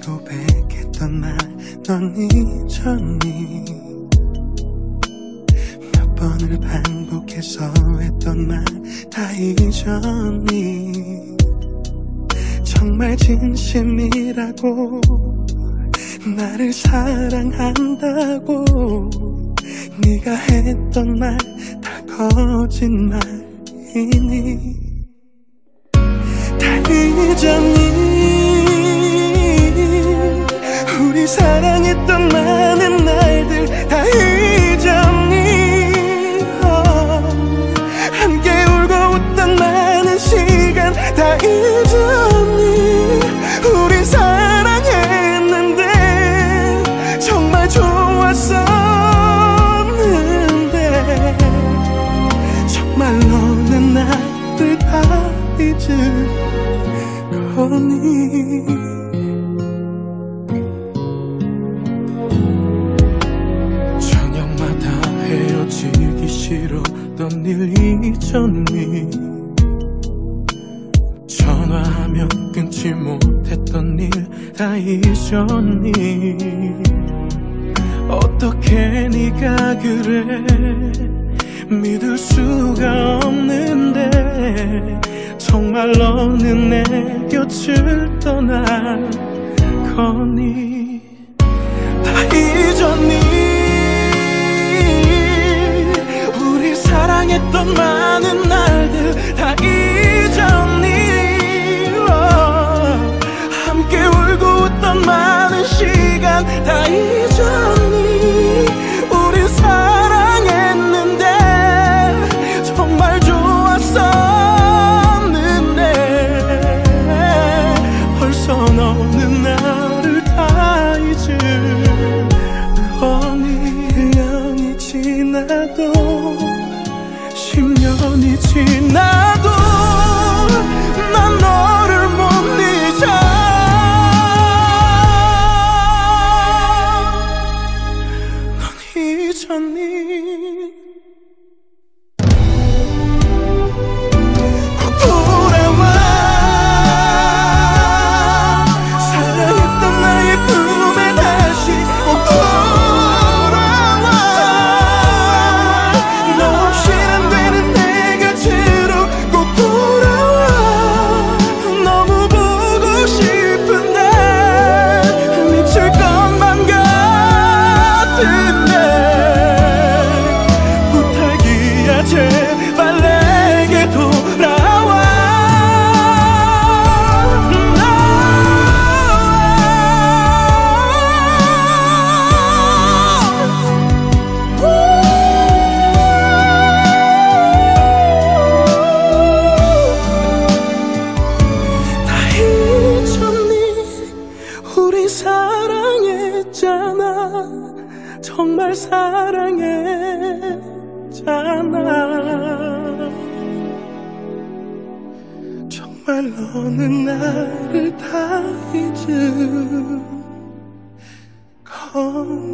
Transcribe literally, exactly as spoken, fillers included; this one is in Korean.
고백했던 말 넌 잊었니? 몇 번을 반복해서 했던 말 다 잊었니? 정말 진심이라고 나를 사랑한다고 네가 했던 말 다 거짓말이니? 다 잊었니? 우리 사랑했던 많은 날들 다 잊었니? oh, 함께 울고 웃던 많은 시간 다 잊었니? 우리 사랑했는데 정말 좋았었는데 정말 너는 나를 다 잊은 거니? 헤어지기 싫었던 일 잊었니? 전화하면 끊지 못했던 일 다 잊었니? 어떻게 네가 그래 믿을 수가 없는데 정말 너는 내 곁을 떠날 거니? 다 잊었니? 사랑했던 많은 날들 다 잊었니? oh, 함께 울고 웃던 많은 시간 다 잊었니? 우린 사랑했는데 정말 좋았었는데 벌써 너는 나를 다 잊은 거니? 일 년이 지나도 십 년이 지나도 난 너를 못 잊어. 넌 잊었니? 꼭 돌아와 사랑했던 나의 품에 다시 꼭 돌아와 너 없이는 제발 내게 돌아와. 다 잊었니? 우리 사랑했잖아. 정말 사랑해 정말 너는 나를 다 잊은 건